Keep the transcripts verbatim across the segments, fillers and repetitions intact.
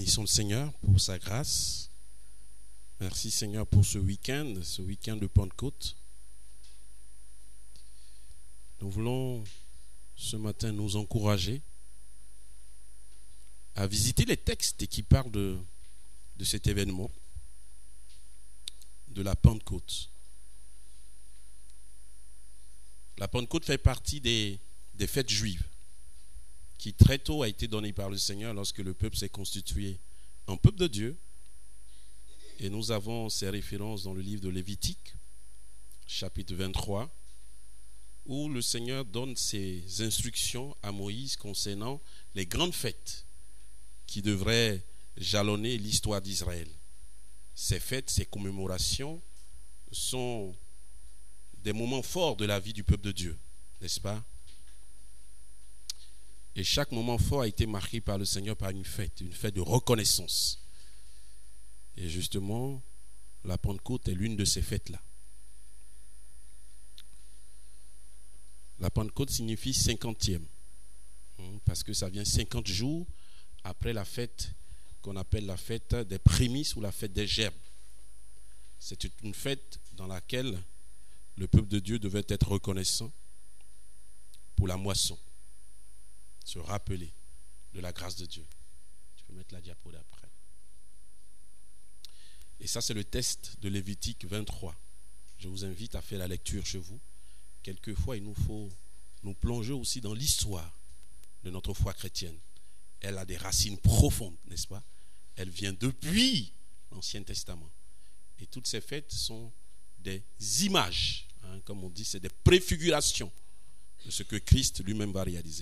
Bénissons le Seigneur pour sa grâce. Merci Seigneur pour ce week-end, ce week-end de Pentecôte. Nous voulons ce matin nous encourager à visiter les textes qui parlent de, de cet événement, de la Pentecôte. La Pentecôte fait partie des, des fêtes juives qui très tôt a été donnée par le Seigneur lorsque le peuple s'est constitué en peuple de Dieu. Et nous avons ces références dans le livre de Lévitique, chapitre vingt-trois, où le Seigneur donne ses instructions à Moïse concernant les grandes fêtes qui devraient jalonner l'histoire d'Israël. Ces fêtes, ces commémorations sont des moments forts de la vie du peuple de Dieu, n'est-ce pas? Et chaque moment fort a été marqué par le Seigneur par une fête, une fête de reconnaissance. Et justement, la Pentecôte est l'une de ces fêtes-là. La Pentecôte signifie cinquantième, parce que ça vient cinquante jours après la fête qu'on appelle la fête des prémices ou la fête des gerbes. C'est une fête dans laquelle le peuple de Dieu devait être reconnaissant pour la moisson, se rappeler de la grâce de Dieu. Tu peux mettre la diapo d'après. Et ça, c'est le test de Lévitique vingt-trois. Je vous invite à faire la lecture chez vous. Quelquefois, il nous faut nous plonger aussi dans l'histoire de notre foi chrétienne. Elle a des racines profondes, n'est-ce pas? Elle vient depuis l'Ancien Testament. Et toutes ces fêtes sont des images, hein, comme on dit, c'est des préfigurations de ce que Christ lui-même va réaliser.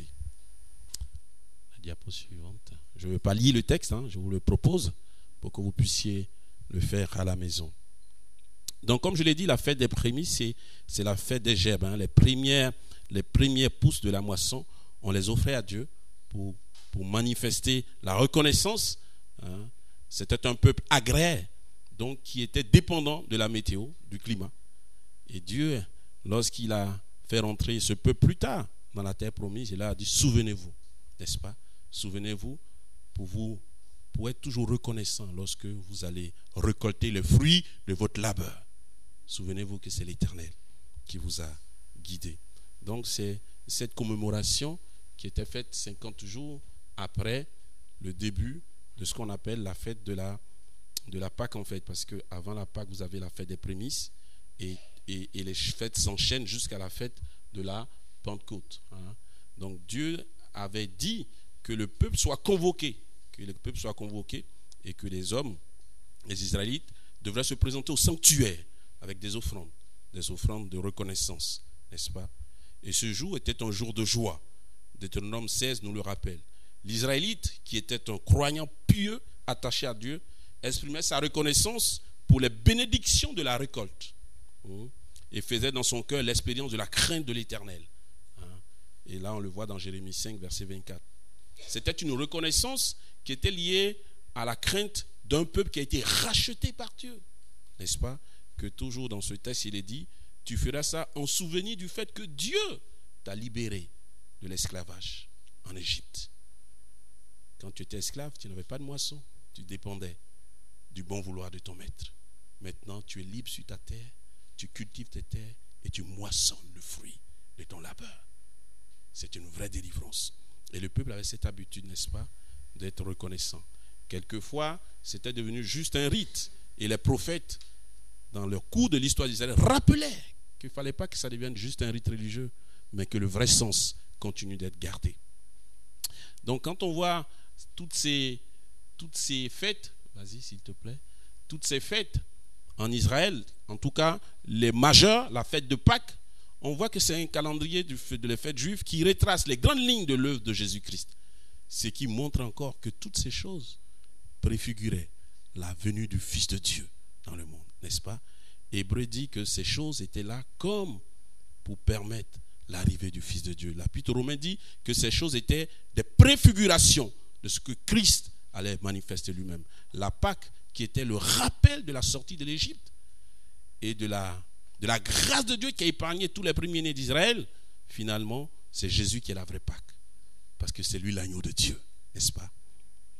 La diapo suivante. Je ne veux pas lire le texte, hein, je vous le propose pour que vous puissiez le faire à la maison. Donc, comme je l'ai dit, la fête des prémices, c'est, c'est la fête des gerbes. Hein. Les premières, les premières pousses de la moisson, on les offrait à Dieu pour, pour manifester la reconnaissance. Hein. C'était un peuple agraire, donc qui était dépendant de la météo, du climat. Et Dieu, lorsqu'il a fait rentrer ce peuple plus tard dans la terre promise, il a dit, souvenez-vous, n'est-ce pas? Souvenez-vous pour vous pour être toujours reconnaissant lorsque vous allez récolter le fruit de votre labeur. Souvenez-vous que c'est l'Éternel qui vous a guidé. Donc c'est cette commémoration qui était faite cinquante jours après le début de ce qu'on appelle la fête de la, de la Pâque en fait. Parce qu'avant la Pâque, vous avez la fête des prémices et, et, et les fêtes s'enchaînent jusqu'à la fête de la Pentecôte. Hein. Donc Dieu avait dit que le peuple soit convoqué. que le peuple soit convoqué et que les hommes, les Israélites, devraient se présenter au sanctuaire avec des offrandes, des offrandes de reconnaissance, n'est-ce pas? Et ce jour était un jour de joie. Deutéronome seize nous le rappelle. L'Israélite, qui était un croyant pieux, attaché à Dieu, exprimait sa reconnaissance pour les bénédictions de la récolte et faisait dans son cœur l'expérience de la crainte de l'Éternel. Et là, on le voit dans Jérémie cinq, verset vingt-quatre. C'était une reconnaissance qui était liée à la crainte d'un peuple qui a été racheté par Dieu. N'est-ce pas? Que toujours dans ce texte, il est dit, tu feras ça en souvenir du fait que Dieu t'a libéré de l'esclavage en Égypte. Quand tu étais esclave, tu n'avais pas de moisson. Tu dépendais du bon vouloir de ton maître. Maintenant, tu es libre sur ta terre, tu cultives tes terres et tu moissonnes le fruit de ton labeur. C'est une vraie délivrance. Et le peuple avait cette habitude, n'est-ce pas, d'être reconnaissant. Quelquefois, c'était devenu juste un rite. Et les prophètes, dans leur cours de l'histoire d'Israël, rappelaient qu'il ne fallait pas que ça devienne juste un rite religieux, mais que le vrai sens continue d'être gardé. Donc, quand on voit toutes ces, toutes ces fêtes, vas-y s'il te plaît, toutes ces fêtes en Israël, en tout cas les majeures, la fête de Pâques, on voit que c'est un calendrier de la fête juive qui retrace les grandes lignes de l'œuvre de Jésus-Christ. Ce qui montre encore que toutes ces choses préfiguraient la venue du Fils de Dieu dans le monde, n'est-ce pas? Hébreu dit que ces choses étaient là comme pour permettre l'arrivée du Fils de Dieu. L'Épître aux Romains dit que ces choses étaient des préfigurations de ce que Christ allait manifester lui-même. La Pâque qui était le rappel de la sortie de l'Égypte et de la de la grâce de Dieu qui a épargné tous les premiers-nés d'Israël, finalement, c'est Jésus qui est la vraie Pâque. Parce que c'est lui l'agneau de Dieu, n'est-ce pas?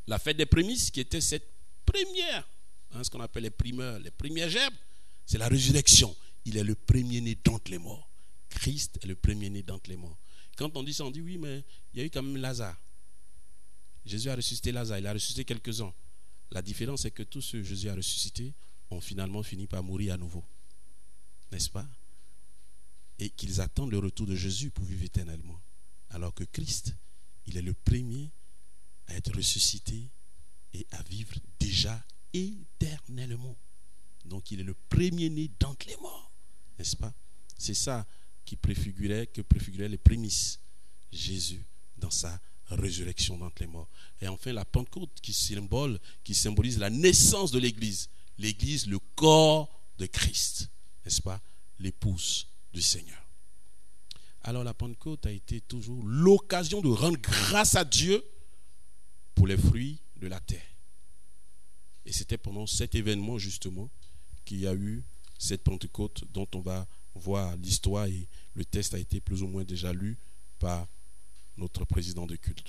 La fête des prémices, qui était cette première, hein, ce qu'on appelle les primeurs, les premières gerbes, c'est la résurrection. Il est le premier-né d'entre les morts. Christ est le premier-né d'entre les morts. Quand on dit ça, on dit oui, mais il y a eu quand même Lazare. Jésus a ressuscité Lazare, il a ressuscité quelques-uns. La différence, c'est que tous ceux que Jésus a ressuscités ont finalement fini par mourir à nouveau. N'est-ce pas? Et qu'ils attendent le retour de Jésus pour vivre éternellement. Alors que Christ, il est le premier à être ressuscité et à vivre déjà éternellement. Donc il est le premier-né d'entre les morts. N'est-ce pas? C'est ça qui préfigurait, que préfigurait les prémices. Jésus dans sa résurrection d'entre les morts. Et enfin la Pentecôte qui symbole, qui symbolise la naissance de l'Église. L'Église, le corps de Christ. N'est-ce pas? L'épouse du Seigneur. Alors la Pentecôte a été toujours l'occasion de rendre grâce à Dieu pour les fruits de la terre. Et c'était pendant cet événement justement qu'il y a eu cette Pentecôte dont on va voir l'histoire, et le texte a été plus ou moins déjà lu par notre président de culte.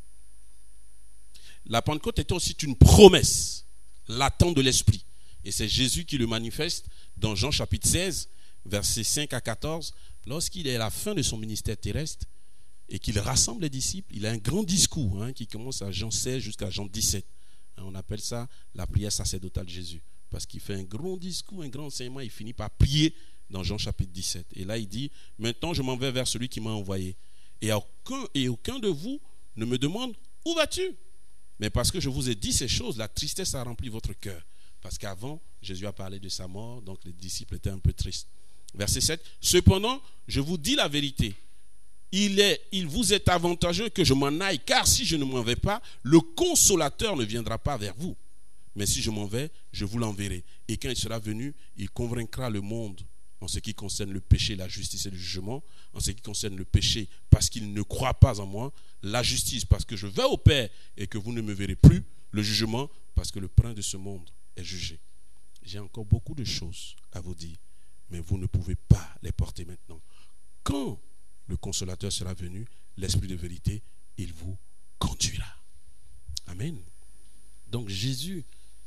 La Pentecôte était aussi une promesse latente de l'Esprit. Et c'est Jésus qui le manifeste dans Jean chapitre seize, versets cinq à quatorze. Lorsqu'il est à la fin de son ministère terrestre et qu'il rassemble les disciples, il a un grand discours hein, qui commence à Jean seize jusqu'à Jean dix-sept. Hein, on appelle ça la prière sacerdotale de Jésus. Parce qu'il fait un grand discours, un grand enseignement, il finit par prier dans Jean chapitre dix-sept. Et là il dit, maintenant je m'en vais vers celui qui m'a envoyé. Et aucun, et aucun de vous ne me demande, où vas-tu? Mais parce que je vous ai dit ces choses, la tristesse a rempli votre cœur. Parce qu'avant, Jésus a parlé de sa mort, donc les disciples étaient un peu tristes. Verset sept. Cependant, je vous dis la vérité. Il, est, il vous est avantageux que je m'en aille, car si je ne m'en vais pas, le consolateur ne viendra pas vers vous. Mais si je m'en vais, je vous l'enverrai. Et quand il sera venu, il convaincra le monde en ce qui concerne le péché, la justice et le jugement. En ce qui concerne le péché, parce qu'il ne croit pas en moi. La justice, parce que je vais au Père et que vous ne me verrez plus. Le jugement, parce que le prince de ce monde est jugé. J'ai encore beaucoup de choses à vous dire, mais vous ne pouvez pas les porter maintenant. Quand le consolateur sera venu, l'Esprit de vérité, il vous conduira. Amen. Donc Jésus,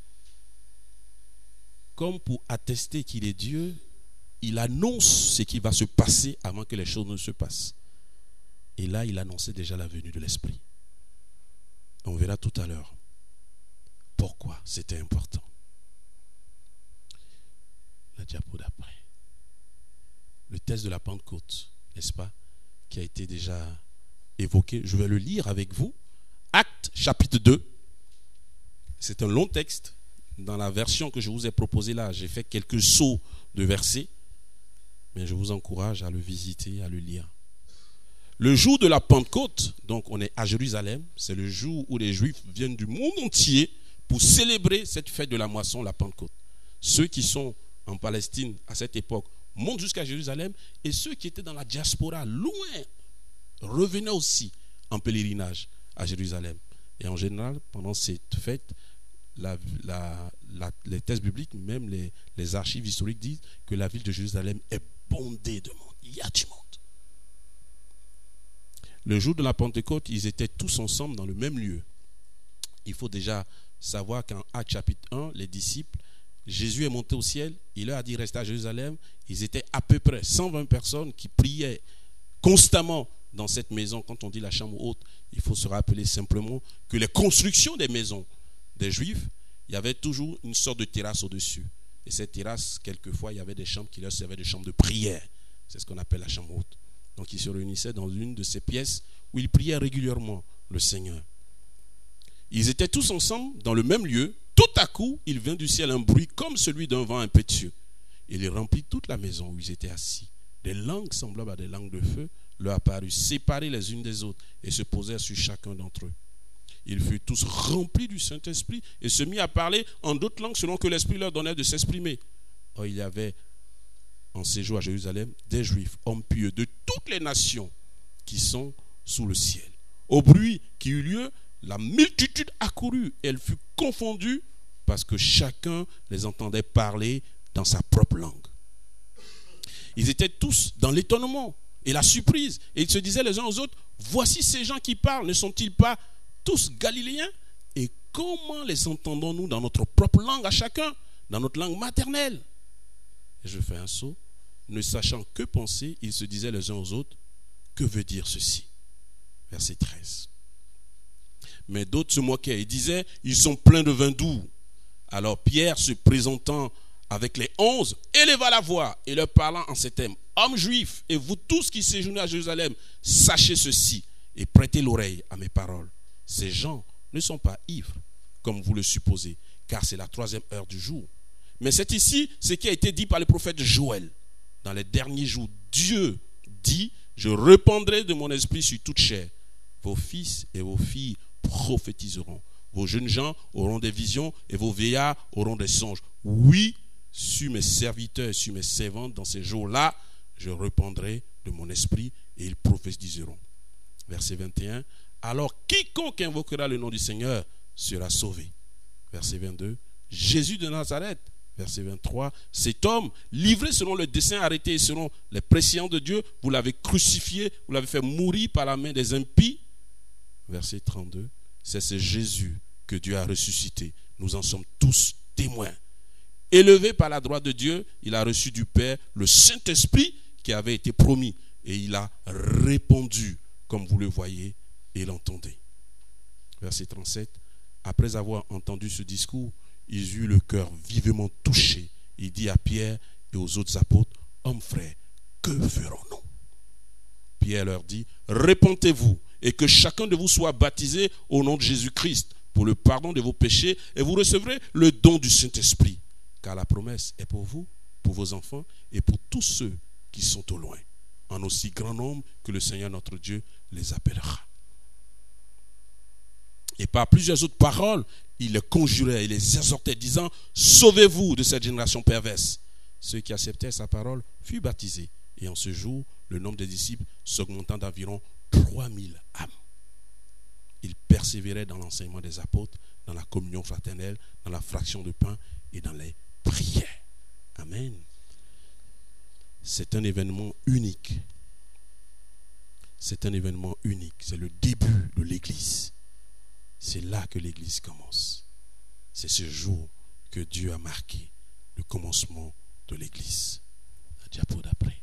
comme pour attester qu'il est Dieu, il annonce ce qui va se passer avant que les choses ne se passent. Et là, il annonçait déjà la venue de l'Esprit. On verra tout à l'heure pourquoi c'était important. La diapo d'après. Le texte de la Pentecôte, n'est-ce pas, qui a été déjà évoqué. Je vais le lire avec vous. Actes chapitre deux. C'est un long texte. Dans la version que je vous ai proposée là, j'ai fait quelques sauts de versets. Mais je vous encourage à le visiter, à le lire. Le jour de la Pentecôte, donc on est à Jérusalem, c'est le jour où les Juifs viennent du monde entier pour célébrer cette fête de la moisson, la Pentecôte. Ceux qui sont en Palestine à cette époque montent jusqu'à Jérusalem, et ceux qui étaient dans la diaspora, loin, revenaient aussi en pèlerinage à Jérusalem. Et en général, pendant cette fête, la, la, la, les textes bibliques, même les, les archives historiques disent que la ville de Jérusalem est bondée de monde. Il y a du monde. Le jour de la Pentecôte, ils étaient tous ensemble dans le même lieu. Il faut déjà savoir qu'en Actes chapitre un, les disciples, Jésus est monté au ciel, il leur a dit restez à Jérusalem. Ils étaient à peu près cent vingt personnes qui priaient constamment dans cette maison. Quand on dit la chambre haute, il faut se rappeler simplement que les constructions des maisons des Juifs, il y avait toujours une sorte de terrasse au-dessus. Et cette terrasse, quelquefois, il y avait des chambres qui leur servaient de chambres de prière. C'est ce qu'on appelle la chambre haute. Donc ils se réunissaient dans une de ces pièces où ils priaient régulièrement le Seigneur. Ils étaient tous ensemble dans le même lieu. Tout à coup, il vint du ciel un bruit comme celui d'un vent impétueux. Il remplit toute la maison où ils étaient assis. Des langues semblables à des langues de feu leur apparurent, séparées les unes des autres, et se posèrent sur chacun d'entre eux. Ils furent tous remplis du Saint-Esprit et se mirent à parler en d'autres langues selon que l'Esprit leur donnait de s'exprimer. Or, il y avait en séjour à Jérusalem des Juifs, hommes pieux de toutes les nations qui sont sous le ciel. Au bruit qui eut lieu, la multitude accourut et elle fut confondue parce que chacun les entendait parler dans sa propre langue. Ils étaient tous dans l'étonnement et la surprise. Et ils se disaient les uns aux autres, voici ces gens qui parlent, ne sont-ils pas tous galiléens? Et comment les entendons-nous dans notre propre langue à chacun, dans notre langue maternelle? Et je fais un saut. Ne sachant que penser, ils se disaient les uns aux autres, que veut dire ceci? Verset treize. Mais d'autres se moquaient et disaient, ils sont pleins de vin doux. Alors Pierre, se présentant avec les onze, éleva la voix et leur parlant en ces termes: hommes juifs, et vous tous qui séjournez à Jérusalem, sachez ceci et prêtez l'oreille à mes paroles. Ces gens ne sont pas ivres, comme vous le supposez, car c'est la troisième heure du jour. Mais c'est ici ce qui a été dit par le prophète Joël. Dans les derniers jours, Dieu dit, je répandrai de mon esprit sur toute chair. Vos fils et vos filles prophétiseront. Vos jeunes gens auront des visions et vos vieillards auront des songes. Oui, sur mes serviteurs et sur mes servantes, dans ces jours-là, je répandrai de mon esprit et ils prophétiseront. Verset vingt et un. Alors quiconque invoquera le nom du Seigneur sera sauvé. Verset vingt-deux. Jésus de Nazareth. Verset vingt-trois. Cet homme, livré selon le dessein arrêté et selon les pressions de Dieu, vous l'avez crucifié, vous l'avez fait mourir par la main des impies. Verset trente-deux. C'est ce Jésus que Dieu a ressuscité. Nous en sommes tous témoins. Élevé par la droite de Dieu, il a reçu du Père le Saint-Esprit qui avait été promis. Et il a répondu, comme vous le voyez et l'entendez. Verset trente-sept. Après avoir entendu ce discours, ils eurent le cœur vivement touché. Il dit à Pierre et aux autres apôtres, hommes frères, que ferons-nous? Pierre leur dit, répentez-vous et que chacun de vous soit baptisé au nom de Jésus-Christ pour le pardon de vos péchés et vous recevrez le don du Saint-Esprit. Car la promesse est pour vous, pour vos enfants et pour tous ceux qui sont au loin, en aussi grand nombre que le Seigneur notre Dieu les appellera. Et par plusieurs autres paroles, il les conjurait et les exhortait, disant, sauvez-vous de cette génération perverse. Ceux qui acceptèrent sa parole furent baptisés. Et en ce jour, le nombre des disciples s'augmentant d'environ trois mille âmes. Ils persévéraient dans l'enseignement des apôtres, dans la communion fraternelle, dans la fraction de pain et dans les prières. Amen. C'est un événement unique. C'est un événement unique. C'est le début de l'Église. C'est là que l'Église commence. C'est ce jour que Dieu a marqué le commencement de l'Église. La diapo d'après.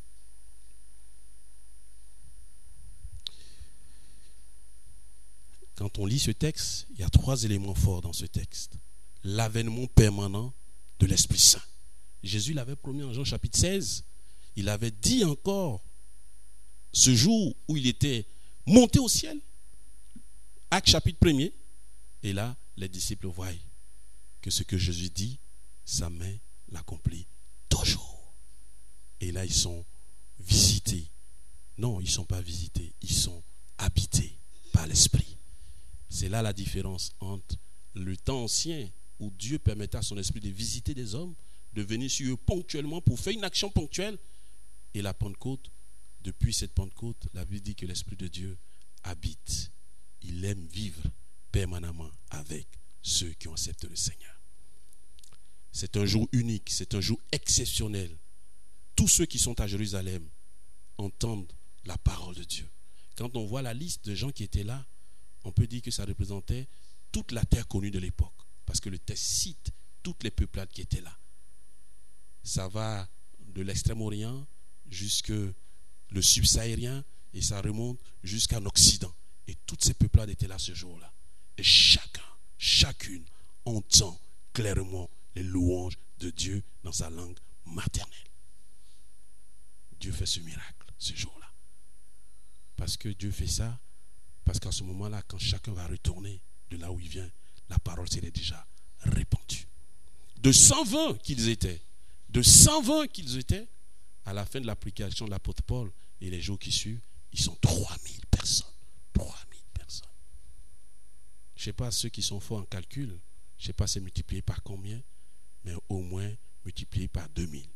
Quand on lit ce texte, il y a trois éléments forts dans ce texte. L'avènement permanent de l'Esprit Saint. Jésus l'avait promis en Jean chapitre seize. Il avait dit encore ce jour où il était monté au ciel. Acte chapitre premier. Et là, les disciples voient que ce que Jésus dit, sa main l'accomplit toujours. Et là, ils sont visités. Non, ils ne sont pas visités. Ils sont habités par l'Esprit. C'est là la différence entre le temps ancien où Dieu permettait à son esprit de visiter des hommes, de venir sur eux ponctuellement pour faire une action ponctuelle, et la Pentecôte. Depuis cette Pentecôte, la Bible dit que l'Esprit de Dieu habite. Il aime vivre permanemment avec ceux qui ont accepté le Seigneur. C'est un jour unique, c'est un jour exceptionnel. Tous ceux qui sont à Jérusalem entendent la parole de Dieu. Quand on voit la liste de gens qui étaient là, on peut dire que ça représentait toute la terre connue de l'époque. Parce que le texte cite toutes les peuplades qui étaient là. Ça va de l'extrême-orient jusque le subsahérien et ça remonte jusqu'en Occident. Et toutes ces peuplades étaient là ce jour-là. Et chacun, chacune entend clairement les louanges de Dieu dans sa langue maternelle. Dieu fait ce miracle ce jour-là. Parce que Dieu fait ça, parce qu'à ce moment-là, quand chacun va retourner de là où il vient, la parole s'est déjà répandue. De cent vingt qu'ils étaient, de cent vingt qu'ils étaient, à la fin de l'application de l'apôtre Paul et les jours qui suivent, ils sont trois mille personnes. trois mille personnes. Je ne sais pas ceux qui sont forts en calcul, je ne sais pas c'est multiplié par combien, mais au moins multiplié par deux mille.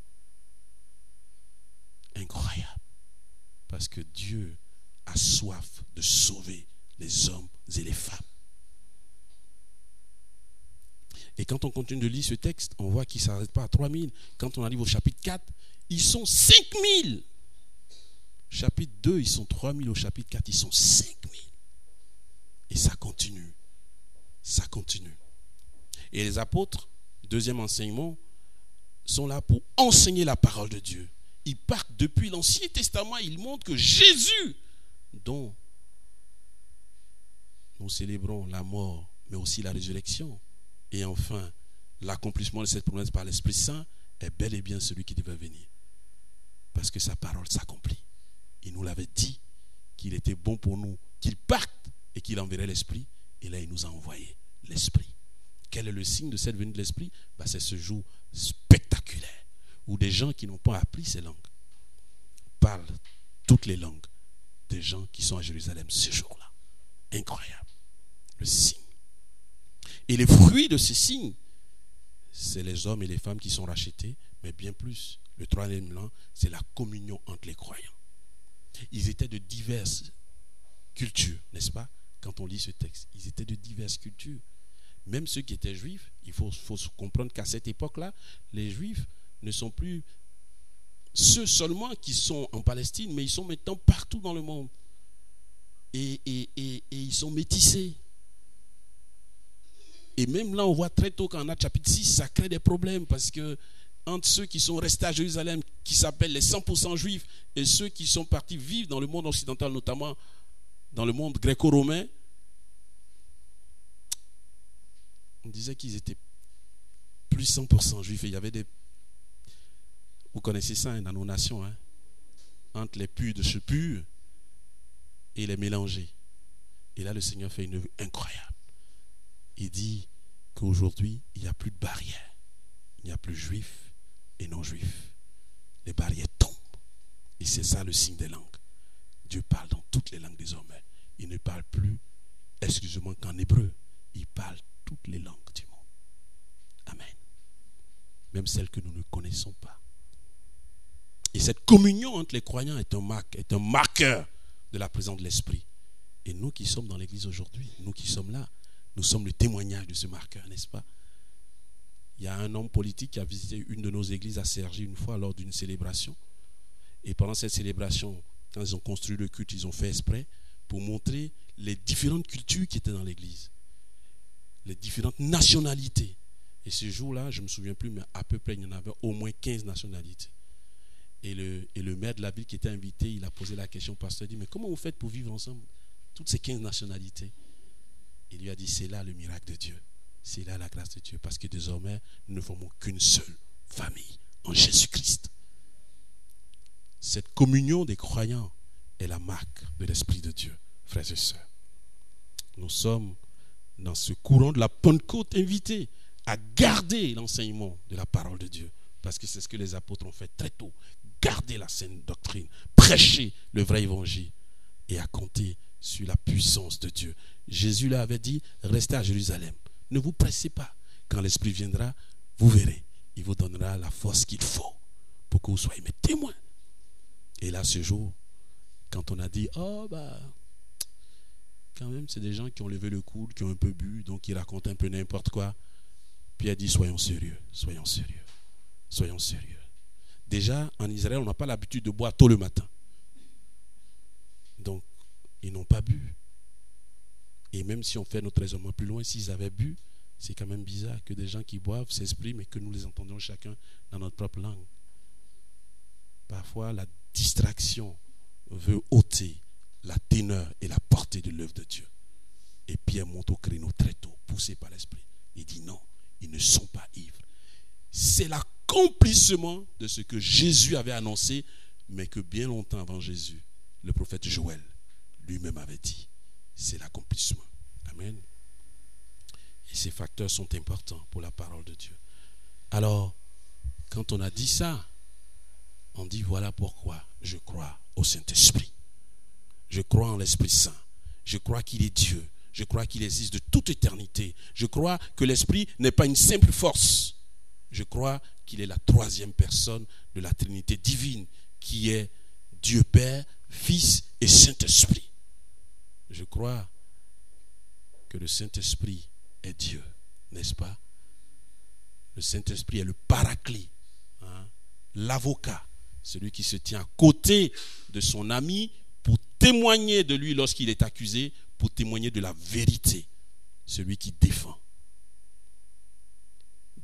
Incroyable. Parce que Dieu a soif de sauver les hommes et les femmes. Et quand on continue de lire ce texte, on voit qu'il ne s'arrête pas à trois mille. Quand on arrive au chapitre quatre, ils sont cinq mille. Chapitre deux, ils sont trois mille. Au chapitre quatre, ils sont cinq mille. Et ça continue Et les apôtres, deuxième enseignement, sont là pour enseigner la parole de Dieu. Ils partent depuis l'Ancien Testament, ils montrent que Jésus, dont nous célébrons la mort, mais aussi la résurrection, et enfin l'accomplissement de cette promesse par l'Esprit Saint, est bel et bien celui qui devait venir. Parce que sa parole s'accomplit. Il nous l'avait dit qu'il était bon pour nous qu'il parte et qu'il enverrait l'Esprit. Et là, il nous a envoyé l'Esprit. Quel est le signe de cette venue de l'Esprit? Ben, c'est ce jour spectaculaire où des gens qui n'ont pas appris ces langues parlent toutes les langues des gens qui sont à Jérusalem ce jour-là. Incroyable. Le signe. Et les fruits de ces signes, c'est les hommes et les femmes qui sont rachetés, mais bien plus. Le troisième plan, c'est la communion entre les croyants. Ils étaient de diverses cultures, n'est-ce pas? Quand on lit ce texte, ils étaient de diverses cultures. Même ceux qui étaient juifs, il faut, faut comprendre qu'à cette époque-là, les juifs ne sont plus ceux seulement qui sont en Palestine, mais ils sont maintenant partout dans le monde. Et, et, et, et ils sont métissés. Et même là, on voit très tôt qu'en Actes chapitre six, ça crée des problèmes parce que entre ceux qui sont restés à Jérusalem, qui s'appellent les cent pour cent juifs, et ceux qui sont partis vivre dans le monde occidental, notamment dans le monde gréco-romain, on disait qu'ils étaient plus cent pour cent juifs. Et il y avait des... Vous connaissez ça hein, dans nos nations, hein, entre les purs de chez purs et les mélangés. Et là, le Seigneur fait une œuvre incroyable. Il dit qu'aujourd'hui, il n'y a plus de barrières. Il n'y a plus juifs et non-juifs. Les barrières tombent. Et c'est ça le signe des langues. Dieu parle dans toutes les langues désormais. Il ne parle plus, excusez-moi, qu'en hébreu. Il parle toutes les langues du monde. Amen. Même celles que nous ne connaissons pas. Et cette communion entre les croyants est un marque, est un marqueur de la présence de l'Esprit. Et nous qui sommes dans l'église aujourd'hui, nous qui sommes là, nous sommes le témoignage de ce marqueur, n'est-ce pas? Il y a un homme politique qui a visité une de nos églises à Cergy une fois lors d'une célébration. Et pendant cette célébration, quand ils ont construit le culte, ils ont fait exprès pour montrer les différentes cultures qui étaient dans l'église. Les différentes nationalités. Et ce jour-là, je ne me souviens plus, mais à peu près, il y en avait au moins quinze nationalités. Et le, et le maire de la ville qui était invité, il a posé la question au pasteur, il dit, mais comment vous faites pour vivre ensemble, toutes ces quinze nationalités? Il lui a dit, c'est là le miracle de Dieu. C'est là la grâce de Dieu. Parce que désormais, nous ne formons qu'une seule famille en Jésus-Christ. Cette communion des croyants est la marque de l'Esprit de Dieu, frères et sœurs. Nous sommes dans ce courant de la Pentecôte invités à garder l'enseignement de la parole de Dieu. Parce que c'est ce que les apôtres ont fait très tôt. Garder la saine doctrine, prêcher le vrai évangile et à compter sur la puissance de Dieu. Jésus leur avait dit, restez à Jérusalem. Ne vous pressez pas. Quand l'Esprit viendra, vous verrez. Il vous donnera la force qu'il faut pour que vous soyez mes témoins. Et là, ce jour, quand on a dit, oh bah, quand même, c'est des gens qui ont levé le coude, qui ont un peu bu, donc ils racontent un peu n'importe quoi. Puis il a dit, soyons sérieux, soyons sérieux, soyons sérieux. Déjà, en Israël, on n'a pas l'habitude de boire tôt le matin. Donc, ils n'ont pas bu. Et même si on fait notre raisonnement plus loin, s'ils avaient bu, c'est quand même bizarre que des gens qui boivent s'expriment et que nous les entendons chacun dans notre propre langue. Parfois, la distraction veut ôter la teneur et la portée de l'œuvre de Dieu. Et Pierre monte au créneau très tôt, poussé par l'Esprit. Il dit non, ils ne sont pas ivres. C'est l'accomplissement de ce que Jésus avait annoncé, mais que bien longtemps avant Jésus, le prophète Joël lui-même avait dit. C'est l'accomplissement. Amen. Et ces facteurs sont importants pour la parole de Dieu. Alors, quand on a dit ça, on dit voilà pourquoi je crois au Saint-Esprit. Je crois en l'Esprit Saint. Je crois qu'il est Dieu. Je crois qu'il existe de toute éternité. Je crois que l'Esprit n'est pas une simple force. Je crois qu'il est la troisième personne de la Trinité divine, qui est Dieu Père, Fils et Saint-Esprit. Je crois que le Saint-Esprit est Dieu, n'est-ce pas? Le Saint-Esprit est le paraclet, hein, l'avocat, celui qui se tient à côté de son ami pour témoigner de lui lorsqu'il est accusé, pour témoigner de la vérité, celui qui défend.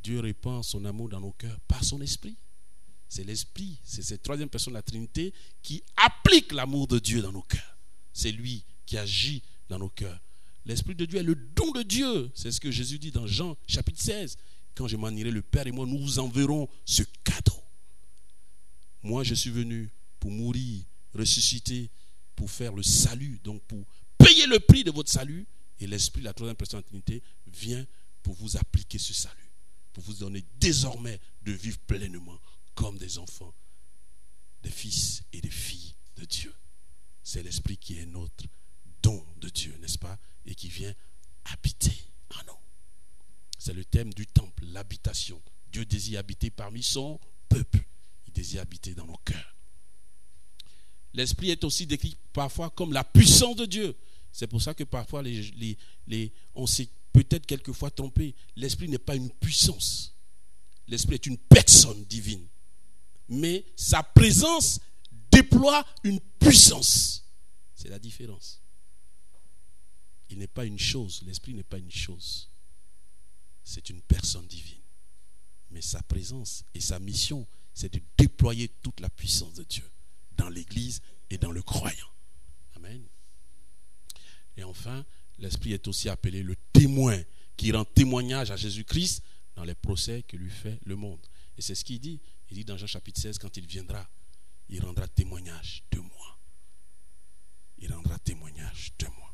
Dieu répand son amour dans nos cœurs par son esprit. C'est l'esprit, c'est cette troisième personne de la Trinité qui applique l'amour de Dieu dans nos cœurs. C'est lui qui agit dans nos cœurs. L'Esprit de Dieu est le don de Dieu. C'est ce que Jésus dit dans Jean chapitre seize. Quand je m'en irai, le Père et moi, nous vous enverrons ce cadeau. Moi, je suis venu pour mourir, ressusciter, pour faire le salut, donc pour payer le prix de votre salut. Et l'Esprit, la troisième personne de la Trinité, vient pour vous appliquer ce salut, pour vous donner désormais de vivre pleinement comme des enfants, des fils et des filles de Dieu. C'est l'Esprit qui est notre don de Dieu, n'est-ce pas? Et qui vient habiter en nous. C'est le thème du temple, l'habitation. Dieu désire habiter parmi son peuple. Il désire habiter dans nos cœurs. L'Esprit est aussi décrit parfois comme la puissance de Dieu. C'est pour ça que parfois les, les, les, on s'est peut-être quelquefois trompé. L'Esprit n'est pas une puissance. L'Esprit est une personne divine. Mais sa présence déploie une puissance. C'est la différence. Il n'est pas une chose. L'Esprit n'est pas une chose. C'est une personne divine. Mais sa présence et sa mission, c'est de déployer toute la puissance de Dieu dans l'Église et dans le croyant. Amen. Et enfin, l'Esprit est aussi appelé le témoin qui rend témoignage à Jésus-Christ dans les procès que lui fait le monde. Et c'est ce qu'il dit. Il dit dans Jean chapitre seize, quand il viendra, il rendra témoignage de moi. Il rendra témoignage de moi.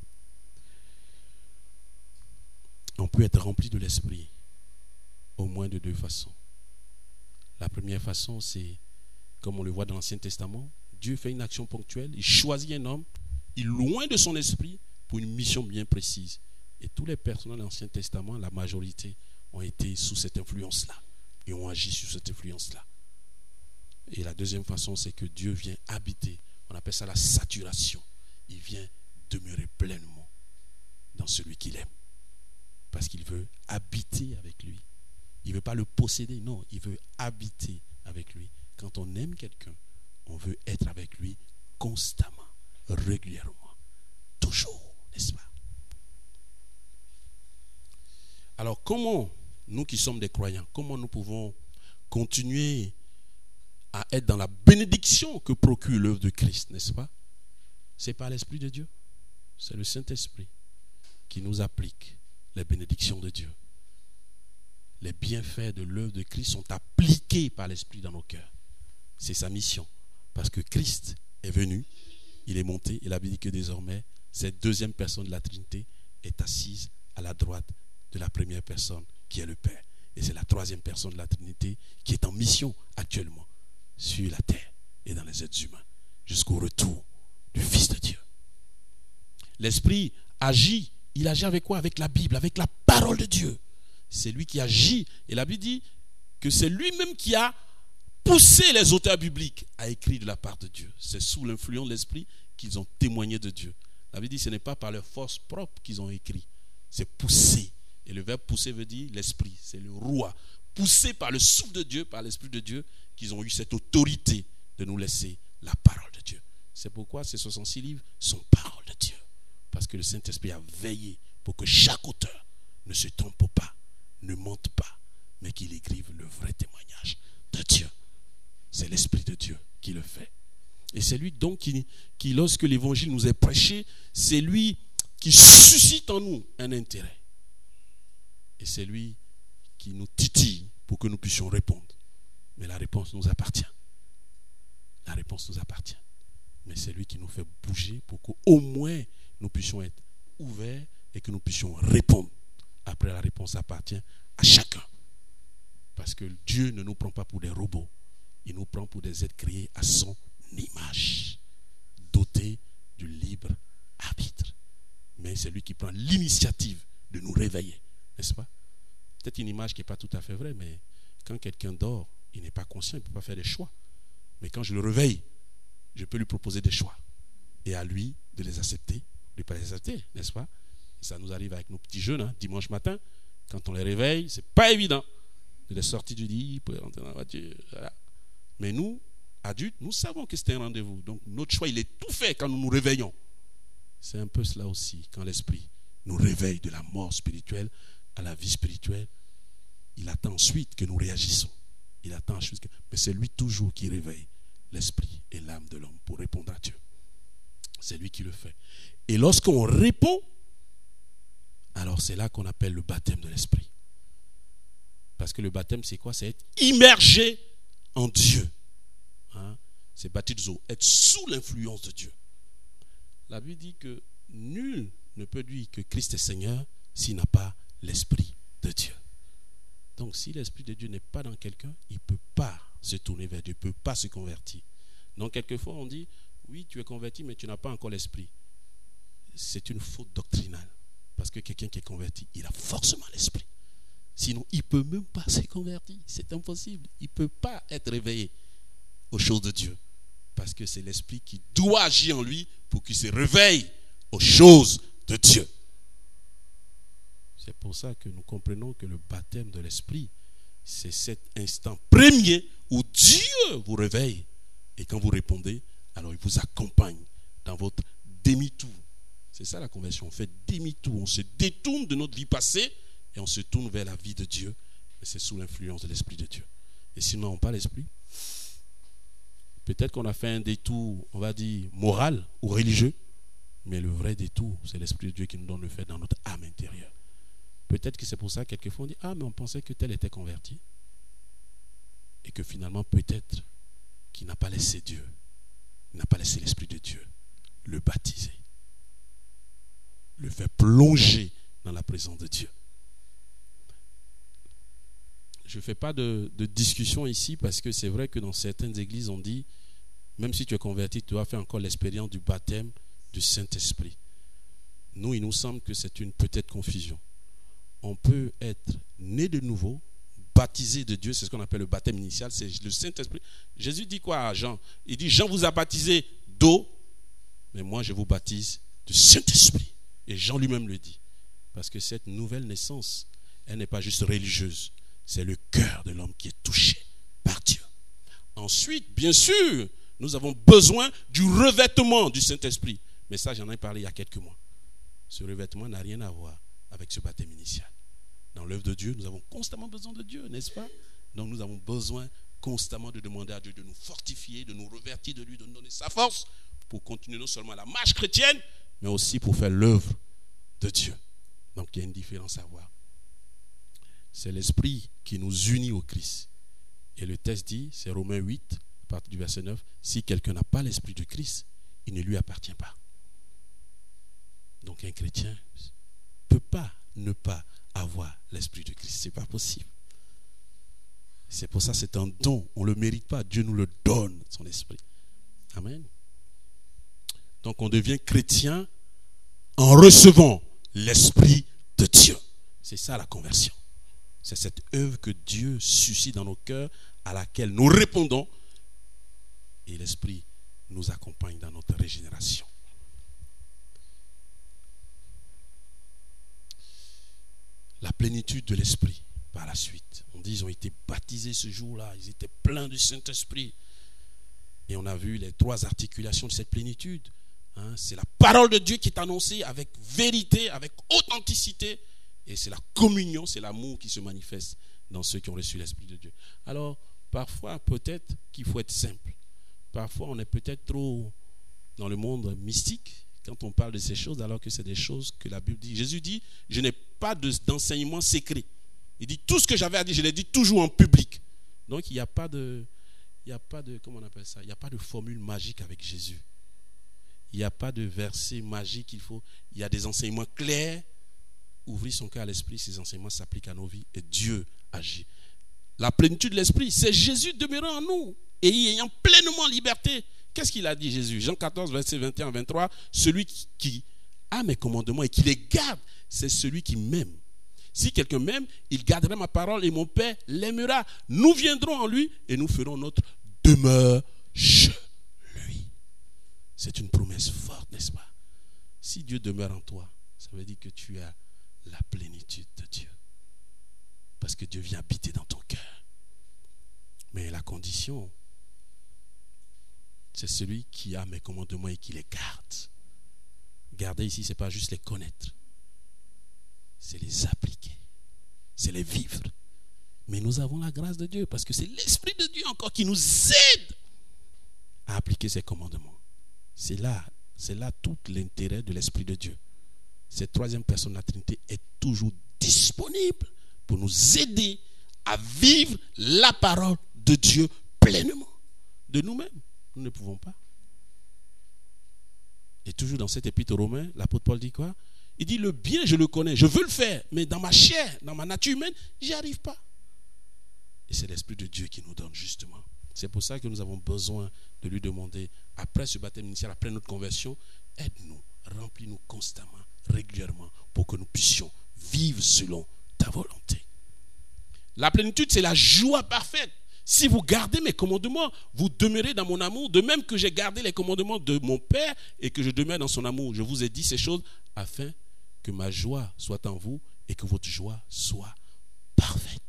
On peut être rempli de l'Esprit au moins de deux façons. La première façon, c'est, comme on le voit dans l'Ancien Testament, Dieu fait une action ponctuelle, il choisit un homme, il loin de son esprit pour une mission bien précise. Et tous les personnages de l'Ancien Testament, la majorité, ont été sous cette influence-là et ont agi sur cette influence-là. Et la deuxième façon, c'est que Dieu vient habiter. On appelle ça la saturation. Il vient demeurer pleinement dans celui qu'il aime. Parce qu'il veut habiter avec lui. Il ne veut pas le posséder, non, il veut habiter avec lui. Quand on aime quelqu'un, on veut être avec lui constamment, régulièrement, toujours, n'est-ce pas? Alors, comment, nous qui sommes des croyants, comment nous pouvons continuer à être dans la bénédiction que procure l'œuvre de Christ, n'est-ce pas? C'est par l'Esprit de Dieu. C'est le Saint-Esprit qui nous applique les bénédictions de Dieu. Les bienfaits de l'œuvre de Christ sont appliqués par l'Esprit dans nos cœurs. C'est sa mission. Parce que Christ est venu, il est monté, il a dit que désormais, cette deuxième personne de la Trinité est assise à la droite de la première personne qui est le Père. Et c'est la troisième personne de la Trinité qui est en mission actuellement sur la terre et dans les êtres humains jusqu'au retour du Fils de Dieu. L'Esprit agit, il agit avec quoi? Avec la Bible, avec la parole de Dieu. C'est lui qui agit. Et la Bible dit que c'est lui-même qui a poussé les auteurs bibliques à écrire de la part de Dieu. C'est sous l'influence de l'Esprit qu'ils ont témoigné de Dieu. La Bible dit que ce n'est pas par leur force propre qu'ils ont écrit. C'est poussé. Et le verbe pousser veut dire l'Esprit. C'est le roi. Poussé par le souffle de Dieu, par l'Esprit de Dieu, qu'ils ont eu cette autorité de nous laisser la parole de Dieu. C'est pourquoi ces soixante-six livres sont parole de Dieu. Parce que le Saint-Esprit a veillé pour que chaque auteur ne se trompe pas, ne mente pas, mais qu'il écrive le vrai témoignage de Dieu. C'est l'Esprit de Dieu qui le fait. Et c'est lui donc qui, qui, lorsque l'évangile nous est prêché, c'est lui qui suscite en nous un intérêt. Et c'est lui qui nous titille pour que nous puissions répondre. Mais la réponse nous appartient. La réponse nous appartient. Mais c'est lui qui nous fait bouger pour qu'au moins nous puissions être ouverts et que nous puissions répondre. Après, la réponse appartient à chacun. Parce que Dieu ne nous prend pas pour des robots. Il nous prend pour des êtres créés à son image, dotés du libre arbitre. Mais c'est lui qui prend l'initiative de nous réveiller, n'est-ce pas? Peut-être une image qui n'est pas tout à fait vraie, mais quand quelqu'un dort, il n'est pas conscient, il ne peut pas faire des choix. Mais quand je le réveille, je peux lui proposer des choix. Et à lui de les accepter, de ne pas les accepter, n'est-ce pas? Et ça nous arrive avec nos petits jeunes, hein, dimanche matin, quand on les réveille, ce n'est pas évident de les sortir du lit, pour rentrer dans la voiture, voilà. Mais nous, adultes, nous savons que c'est un rendez-vous. Donc notre choix, il est tout fait quand nous nous réveillons. C'est un peu cela aussi, quand l'Esprit nous réveille de la mort spirituelle à la vie spirituelle il attend ensuite que nous réagissons. Il attend ensuite que... Mais c'est lui toujours qui réveille l'esprit et l'âme de l'homme pour répondre à Dieu. C'est lui qui le fait. Et lorsqu'on répond, alors c'est là qu'on appelle le baptême de l'esprit. Parce que le baptême, c'est quoi? C'est être immergé en Dieu. Hein? C'est baptizo, être sous l'influence de Dieu. La Bible dit que nul ne peut dire que Christ est Seigneur s'il n'a pas l'Esprit de Dieu. Donc si l'Esprit de Dieu n'est pas dans quelqu'un, il ne peut pas se tourner vers Dieu, il ne peut pas se convertir. Donc quelquefois on dit, oui tu es converti mais tu n'as pas encore l'Esprit. C'est une faute doctrinale. Parce que quelqu'un qui est converti, il a forcément l'Esprit. Sinon il ne peut même pas se convertir. C'est impossible. Il ne peut pas être réveillé aux choses de Dieu. Parce que c'est l'Esprit qui doit agir en lui pour qu'il se réveille aux choses de Dieu. C'est pour ça que nous comprenons que le baptême de l'Esprit, c'est cet instant premier où Dieu vous réveille. Et quand vous répondez, alors il vous accompagne dans votre demi-tour. C'est ça la conversion. On fait demi-tour. On se détourne de notre vie passée et on se tourne vers la vie de Dieu. Mais c'est sous l'influence de l'Esprit de Dieu. Et si nous n'avons pas l'Esprit, peut-être qu'on a fait un détour, on va dire, moral ou religieux. Mais le vrai détour, c'est l'Esprit de Dieu qui nous donne le fait dans notre âme intérieure. Peut-être que c'est pour ça que quelquefois on dit, ah mais on pensait que tel était converti. Et que finalement peut-être qu'il n'a pas laissé Dieu, il n'a pas laissé l'Esprit de Dieu le baptiser. Le faire plonger dans la présence de Dieu. Je ne fais pas de, de discussion ici parce que c'est vrai que dans certaines églises on dit, même si tu es converti, tu dois faire encore l'expérience du baptême du Saint-Esprit. Nous, il nous semble que c'est une peut-être confusion. On peut être né de nouveau, baptisé de Dieu, c'est ce qu'on appelle le baptême initial, c'est le Saint-Esprit. Jésus dit quoi à Jean? Il dit, Jean vous a baptisé d'eau, mais moi je vous baptise du Saint-Esprit. Et Jean lui-même le dit. Parce que cette nouvelle naissance, elle n'est pas juste religieuse, c'est le cœur de l'homme qui est touché par Dieu. Ensuite, bien sûr, nous avons besoin du revêtement du Saint-Esprit. Mais ça, j'en ai parlé il y a quelques mois. Ce revêtement n'a rien à voir avec ce baptême initial. Dans l'œuvre de Dieu, nous avons constamment besoin de Dieu, n'est-ce pas? Donc nous avons besoin constamment de demander à Dieu de nous fortifier, de nous revêtir de lui, de nous donner sa force pour continuer non seulement la marche chrétienne, mais aussi pour faire l'œuvre de Dieu. Donc il y a une différence à voir. C'est l'Esprit qui nous unit au Christ. Et le texte dit, c'est Romains huit, à partir du verset neuf, si quelqu'un n'a pas l'Esprit de Christ, il ne lui appartient pas. Donc un chrétien ne peut pas ne pas avoir l'Esprit de Christ. Ce n'est pas possible. C'est pour ça que c'est un don. On ne le mérite pas. Dieu nous le donne, son Esprit. Amen. Donc on devient chrétien en recevant l'Esprit de Dieu. C'est ça la conversion. C'est cette œuvre que Dieu suscite dans nos cœurs, à laquelle nous répondons. Et l'Esprit nous accompagne dans notre régénération. La plénitude de l'Esprit par la suite. On dit qu'ils ont été baptisés ce jour-là. Ils étaient pleins du Saint-Esprit. Et on a vu les trois articulations de cette plénitude. Hein, c'est la parole de Dieu qui est annoncée avec vérité, avec authenticité. Et c'est la communion, c'est l'amour qui se manifeste dans ceux qui ont reçu l'Esprit de Dieu. Alors, parfois, peut-être qu'il faut être simple. Parfois, on est peut-être trop dans le monde mystique quand on parle de ces choses, alors que c'est des choses que la Bible dit. Jésus dit, je n'ai pas de, d'enseignement secret. Il dit, tout ce que j'avais à dire, je l'ai dit toujours en public. Donc, il n'y a pas de, il n'y a pas de, comment on appelle ça? Il n'y a pas de formule magique avec Jésus. Il n'y a pas de verset magique. Il faut, il y a des enseignements clairs. Ouvrir son cœur à l'Esprit, ces enseignements s'appliquent à nos vies et Dieu agit. La plénitude de l'Esprit, c'est Jésus demeurant en nous et y ayant pleinement liberté. Qu'est-ce qu'il a dit Jésus? Jean quatorze, verset vingt et un à vingt-trois. Celui qui, qui a mes commandements et qui les garde, c'est celui qui m'aime. Si quelqu'un m'aime, il gardera ma parole et mon Père l'aimera. Nous viendrons en lui et nous ferons notre demeure chez lui. C'est une promesse forte, n'est-ce pas? Si Dieu demeure en toi, ça veut dire que tu as la plénitude de Dieu. Parce que Dieu vient habiter dans ton cœur. Mais la condition, c'est celui qui a mes commandements et qui les garde. Garder ici, ce n'est pas juste les connaître. C'est les appliquer. C'est les vivre. Mais nous avons la grâce de Dieu parce que c'est l'Esprit de Dieu encore qui nous aide à appliquer ses commandements. C'est là, c'est là tout l'intérêt de l'Esprit de Dieu. Cette troisième personne de la Trinité est toujours disponible pour nous aider à vivre la parole de Dieu pleinement. De nous-mêmes, nous ne pouvons pas. Et toujours dans cet épître aux Romains, l'apôtre Paul dit quoi? Il dit le bien, je le connais, je veux le faire, mais dans ma chair, dans ma nature humaine, j'y arrive pas. Et c'est l'Esprit de Dieu qui nous donne justement. C'est pour ça que nous avons besoin de lui demander, après ce baptême initial, après notre conversion, aide-nous, remplis-nous constamment, régulièrement, pour que nous puissions vivre selon ta volonté. La plénitude, c'est la joie parfaite. Si vous gardez mes commandements, vous demeurez dans mon amour, de même que j'ai gardé les commandements de mon Père et que je demeure dans son amour. Je vous ai dit ces choses afin que ma joie soit en vous et que votre joie soit parfaite.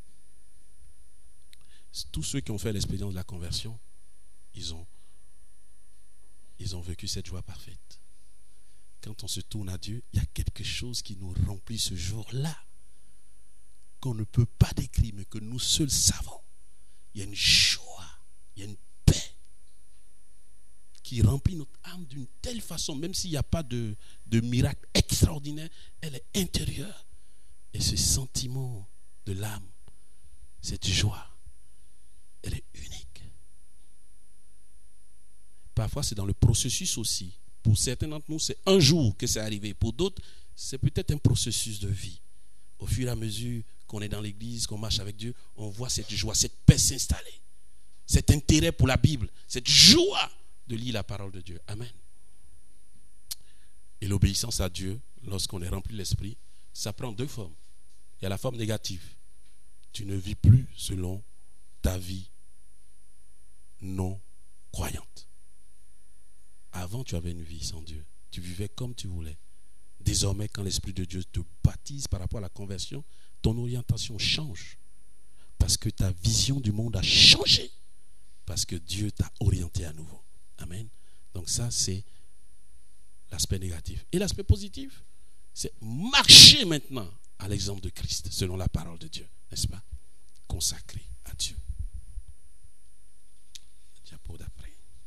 Tous ceux qui ont fait l'expérience de la conversion, ils ont, ils ont vécu cette joie parfaite. Quand on se tourne à Dieu, il y a quelque chose qui nous remplit ce jour-là, qu'on ne peut pas décrire, mais que nous seuls savons. Il y a une joie, il y a une paix qui remplit notre âme d'une telle façon, même s'il n'y a pas de, de miracle extraordinaire, elle est intérieure. Et ce sentiment de l'âme, cette joie, elle est unique. Parfois, c'est dans le processus aussi. Pour certains d'entre nous, c'est un jour que c'est arrivé. Pour d'autres, c'est peut-être un processus de vie. Au fur et à mesure qu'on est dans l'église, qu'on marche avec Dieu, on voit cette joie, cette paix s'installer. Cet intérêt pour la Bible, cette joie de lire la parole de Dieu. Amen. Et l'obéissance à Dieu, lorsqu'on est rempli de l'esprit, ça prend deux formes. Il y a la forme négative. Tu ne vis plus selon ta vie non croyante. Avant, tu avais une vie sans Dieu. Tu vivais comme tu voulais. Désormais, quand l'Esprit de Dieu te baptise par rapport à la conversion, ton orientation change. Parce que ta vision du monde a changé. Parce que Dieu t'a orienté à nouveau. Amen. Donc ça, c'est l'aspect négatif. Et l'aspect positif, c'est marcher maintenant à l'exemple de Christ, selon la parole de Dieu. N'est-ce pas? Consacré à Dieu. Le diapo d'après.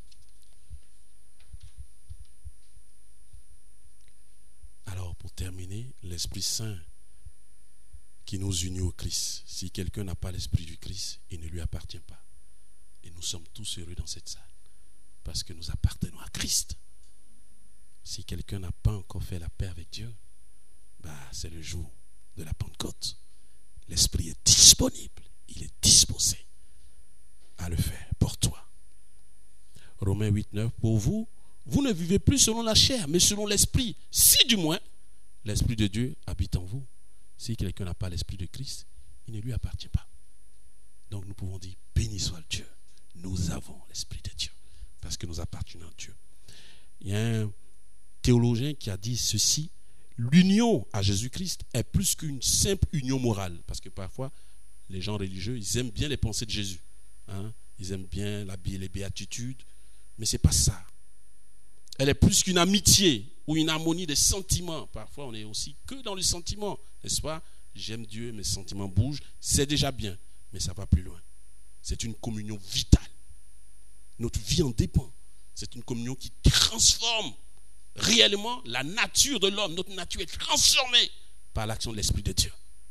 Alors, pour terminer, l'Esprit Saint qui nous unit au Christ. Si quelqu'un n'a pas l'Esprit du Christ, il ne lui appartient pas. Et nous sommes tous heureux dans cette salle, parce que nous appartenons à Christ. Si quelqu'un n'a pas encore fait la paix avec Dieu, bah, c'est le jour de la Pentecôte. L'Esprit est disponible, il est disposé à le faire pour toi. Romains huit, neuf, pour vous, vous ne vivez plus selon la chair, mais selon l'Esprit. Si du moins, l'Esprit de Dieu habite en vous. Si quelqu'un n'a pas l'Esprit de Christ, il ne lui appartient pas. Donc nous pouvons dire, béni soit Dieu. Nous avons l'Esprit de Dieu, parce que nous appartenons à Dieu. Il y a un théologien qui a dit ceci, l'union à Jésus-Christ est plus qu'une simple union morale. Parce que parfois, les gens religieux, ils aiment bien les pensées de Jésus. Hein? Ils aiment bien la, les béatitudes, mais ce n'est pas ça. Elle est plus qu'une amitié ou une harmonie des sentiments. Parfois, on est aussi que dans le sentiment, n'est-ce pas? J'aime Dieu, mes sentiments bougent, c'est déjà bien, mais ça va plus loin. C'est une communion vitale. Notre vie en dépend. C'est une communion qui transforme réellement la nature de l'homme. Notre nature est transformée par l'action de l'Esprit de Dieu.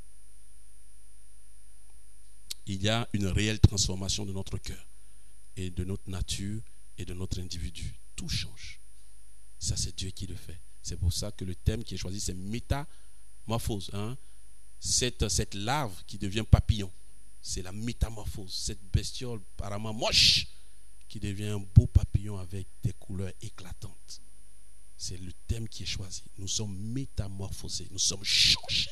Il y a une réelle transformation de notre cœur et de notre nature et de notre individu. Tout change. Ça, c'est Dieu qui le fait. C'est pour ça que le thème qui est choisi, c'est métamorphose. Hein? Cette, cette larve qui devient papillon, c'est la métamorphose. Cette bestiole apparemment moche qui devient un beau papillon avec des couleurs éclatantes. C'est le thème qui est choisi. Nous sommes métamorphosés, nous sommes changés.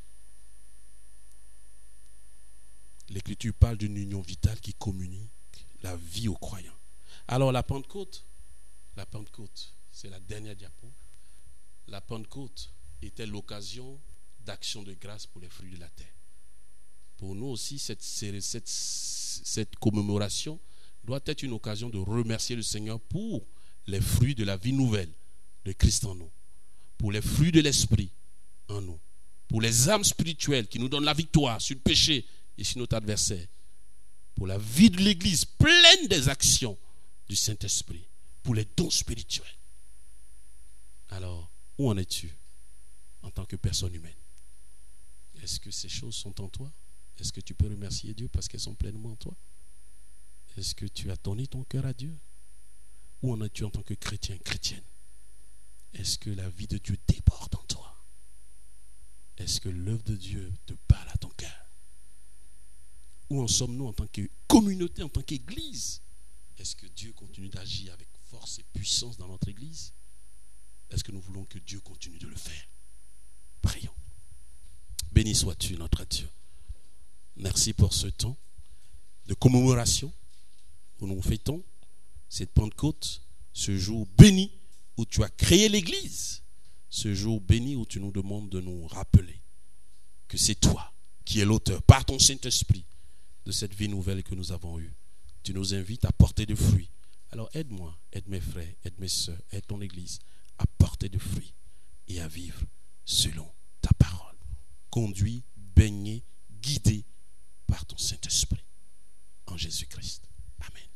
L'Écriture parle d'une union vitale qui communique la vie aux croyants. Alors la Pentecôte, la Pentecôte, c'est la dernière diapo. La Pentecôte était l'occasion d'action de grâce pour les fruits de la terre. Pour nous aussi, cette, cette, cette commémoration doit être une occasion de remercier le Seigneur pour les fruits de la vie nouvelle de Christ en nous, pour les fruits de l'Esprit en nous, pour les âmes spirituelles qui nous donnent la victoire sur le péché ici notre adversaire, pour la vie de l'Église pleine des actions du Saint-Esprit, pour les dons spirituels. Alors, où en es-tu en tant que personne humaine? Est-ce que ces choses sont en toi? Est-ce que tu peux remercier Dieu parce qu'elles sont pleinement en toi? Est-ce que tu as donné ton cœur à Dieu? Où en es-tu en tant que chrétien, chrétienne? Est-ce que la vie de Dieu déborde en toi? Est-ce que l'œuvre de Dieu te parle à ton cœur? Où en sommes-nous en tant que communauté, en tant qu'Église? Est-ce que Dieu continue d'agir avec force et puissance dans notre Église? Est-ce que nous voulons que Dieu continue de le faire? Prions. Béni sois-tu, notre Dieu. Merci pour ce temps de commémoration où nous fêtons cette Pentecôte, ce jour béni où tu as créé l'Église, ce jour béni où tu nous demandes de nous rappeler que c'est toi qui es l'auteur, par ton Saint-Esprit, de cette vie nouvelle que nous avons eue. Tu nous invites à porter de fruits. Alors aide-moi, aide mes frères, aide mes sœurs, aide ton Église à porter de fruits et à vivre selon ta parole. Conduit, baigné, guidé par ton Saint-Esprit. En Jésus-Christ. Amen.